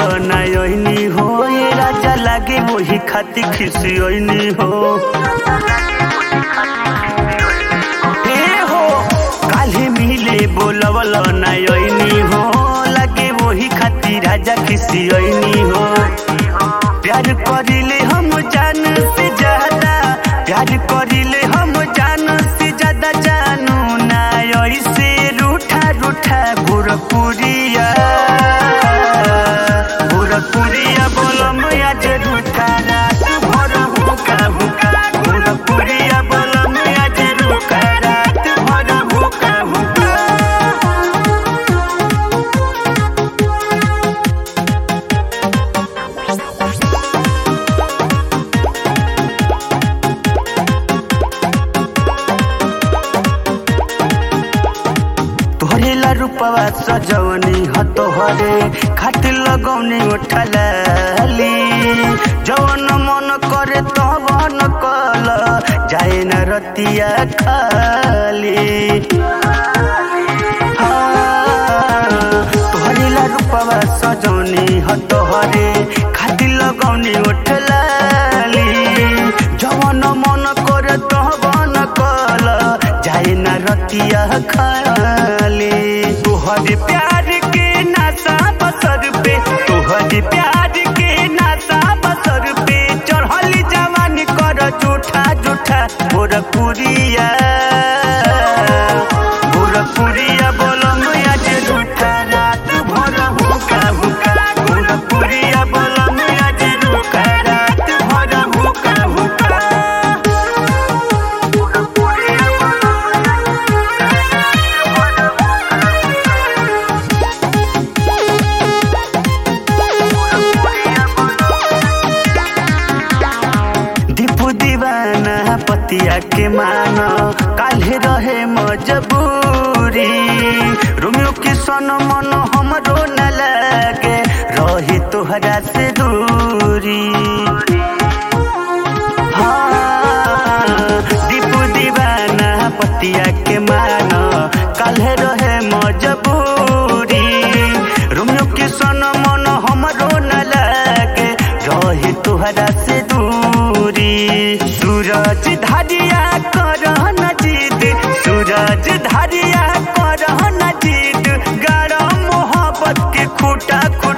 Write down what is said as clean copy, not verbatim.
नयनी हो ये राजा लागे वही खाती खिसियनी हो। हे हो काल्हे मिले बोलवल नयनी हो लागे वही खाती राजा खिसियनी हो। प्यार करिले हम जान से ज्यादा, प्यार करिले हम जान से ज्यादा, जानू ना ऐसे रूठा रूठा गोरखपुरिया गोरखपुरिया बोलम आज रूठा रात भर हुका हुका। गोरखपुरिया बोलम आज रूठा रात भर हुका हुका। तोहरेला रूपवा सजवनी ह तोहरे खातिर लगौनी उठलाली। जवन मन करे तवन कल जाए न रतिया खाली। तोहरेला रूपवा सजवनी ह तोहरे खातिर लगौनी उठलाली। जवन मन करे तवन कल जाए न रतिया खाली। तोहरे प्यार के नासा बसर पे, तोहरे प्यार के नासा बसर पे चढ़ल जवानी कर जूठा जूठा। गोरखपुरिया गोरखपुरिया बोलम आज रूठा रात भर हुका हुका। गोरखपुरिया बोलम आज रूठा रात भर हुका हुका। दीपू दीवाना पतिया के मानो काल्हे रहे मजबूरी। रोमियो के सन मन हमरो न लगे रही तोहरा से दूरी। दीपू दीवाना पतिया के मानो काल्हे रहे मजबूरी। रोमियो के सन मन हमरो न लगे रही तोहरा से दूरी। सूरज धारिया कर न जीत, सूरज धारिया कर न जीत। गाढ़ा मोहब्बत के खूटा